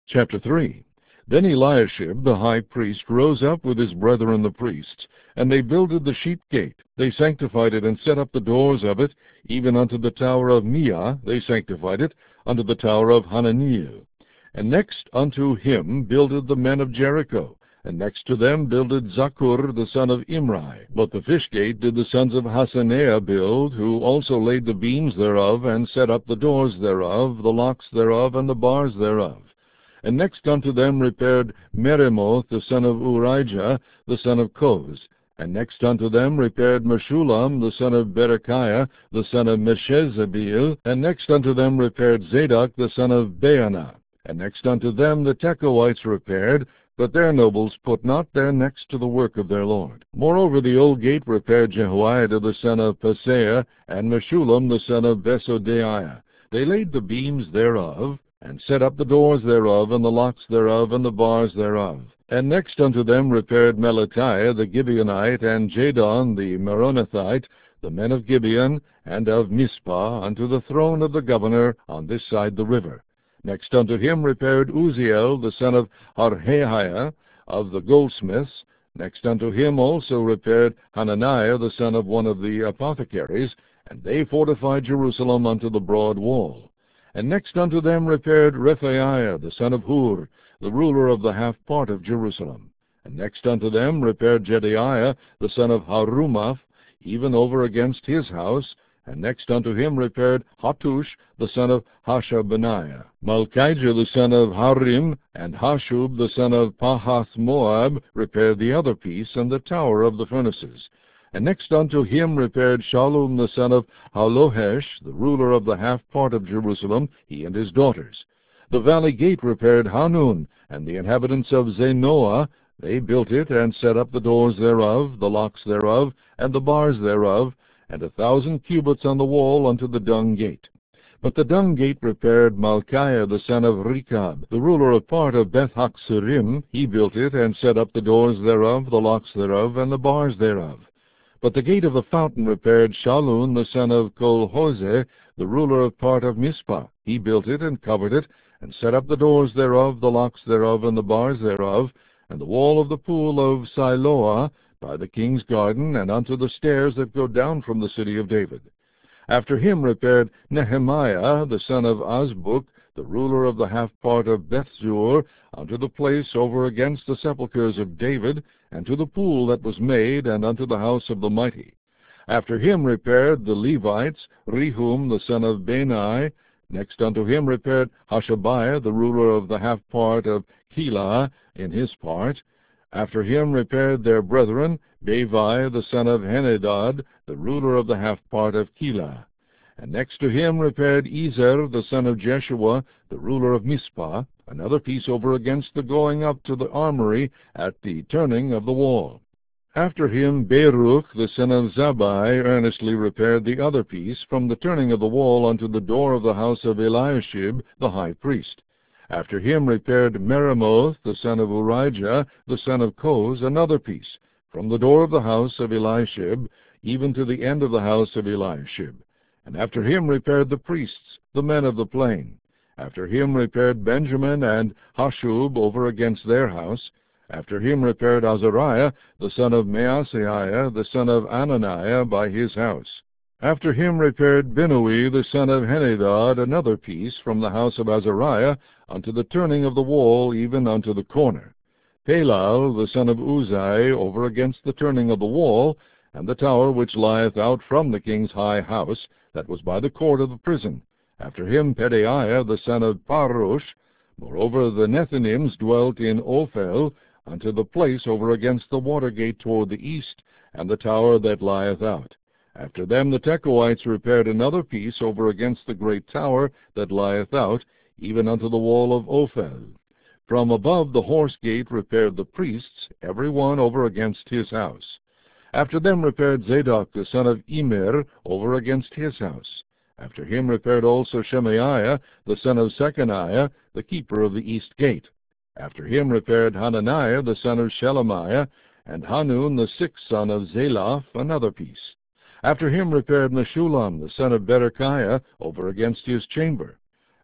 Chapter 3. Then Eliashib the high priest rose up with his brethren the priests, and they builded the sheep gate. They sanctified it, and set up the doors of it, even unto the tower of Meah they sanctified it, unto the tower of Hananiel. And next unto him builded the men of Jericho, and next to them builded Zaccur the son of Imri. But the fish gate did the sons of Hassenaah build, who also laid the beams thereof, and set up the doors thereof, the locks thereof, and the bars thereof. And next unto them repaired Meremoth the son of Urijah, the son of Koz. And next unto them repaired Meshullam the son of Berechiah, the son of Meshezabeel. And next unto them repaired Zadok the son of Baanah. And next unto them the Tekoites repaired, but their nobles put not their necks to the work of their Lord. Moreover the old gate repaired Jehoiada the son of Paseah, and Meshullam the son of Besodeiah. They laid the beams thereof, and set up the doors thereof, and the locks thereof, and the bars thereof. And next unto them repaired Melatiah the Gibeonite, and Jadon the Meronothite, the men of Gibeon, and of Mizpah, unto the throne of the governor on this side the river. Next unto him repaired Uziel the son of Harhaiah of the goldsmiths. Next unto him also repaired Hananiah the son of one of the apothecaries, and they fortified Jerusalem unto the broad wall. And next unto them repaired Rephaiah the son of Hur, the ruler of the half part of Jerusalem. And next unto them repaired Jedaiah the son of Harumaph, even over against his house. And next unto him repaired Hattush the son of Hashabaniah. Malchijah the son of Harim, and Hashub the son of Pahath-Moab repaired the other piece, and the tower of the furnaces. And next unto him repaired Shallum the son of Hallohesh, the ruler of the half part of Jerusalem, he and his daughters. The valley gate repaired Hanun, and the inhabitants of Zanoah. They built it, and set up the doors thereof, the locks thereof, and the bars thereof, and 1,000 cubits on the wall unto the dung gate. But the dung gate repaired Malchiah the son of Rechab, the ruler of part of Beth-Haxurim. He built it, and set up the doors thereof, the locks thereof, and the bars thereof. But the gate of the fountain repaired Shallun the son of Colhose, the ruler of part of Mizpah. He built it, and covered it, and set up the doors thereof, the locks thereof, and the bars thereof, and the wall of the pool of Siloah, by the king's garden, and unto the stairs that go down from the city of David. After him repaired Nehemiah the son of Azbuk, the ruler of the half part of Bethzur, unto the place over against the sepulchres of David, and to the pool that was made, and unto the house of the mighty. After him repaired the Levites, Rehum the son of Bani. Next unto him repaired Hashabiah, the ruler of the half part of Keilah, in his part. After him repaired their brethren, Bavi the son of Henadad, the ruler of the half part of Keilah. And next to him repaired Ezer the son of Jeshua, the ruler of Mizpah, another piece over against the going up to the armory at the turning of the wall. After him Baruch the son of Zabbai earnestly repaired the other piece, from the turning of the wall unto the door of the house of Eliashib the high priest. After him repaired Meremoth the son of Urijah, the son of Koz, another piece, from the door of the house of Eliashib, even to the end of the house of Eliashib. And after him repaired the priests, the men of the plain. After him repaired Benjamin and Hashub over against their house. After him repaired Azariah, the son of Maaseiah, the son of Ananiah, by his house. After him repaired Binnui, the son of Henadad, another piece, from the house of Azariah, unto the turning of the wall, even unto the corner. Palal, the son of Uzai, over against the turning of the wall, and the tower which lieth out from the king's high house, that was by the court of the prison. After him Pedaiah, the son of Parosh. Moreover the Nethinims dwelt in Ophel, unto the place over against the water gate toward the east, and the tower that lieth out. After them the Tekoites repaired another piece over against the great tower that lieth out, even unto the wall of Ophel. From above the horse gate repaired the priests, every one over against his house. After them repaired Zadok the son of Immer over against his house. After him repaired also Shemaiah the son of Shechaniah, the keeper of the east gate. After him repaired Hananiah the son of Shelemiah, and Hanun the sixth son of Zalaph, another piece. After him repaired Meshullam the son of Berechiah over against his chamber.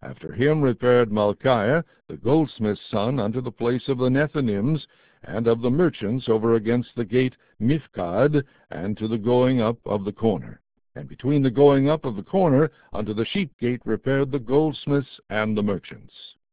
After him repaired Malchiah, the goldsmith's son, unto the place of the Nethinims, and of the merchants over against the gate Mifkad, and to the going up of the corner. And between the going up of the corner unto the sheep gate repaired the goldsmiths and the merchants.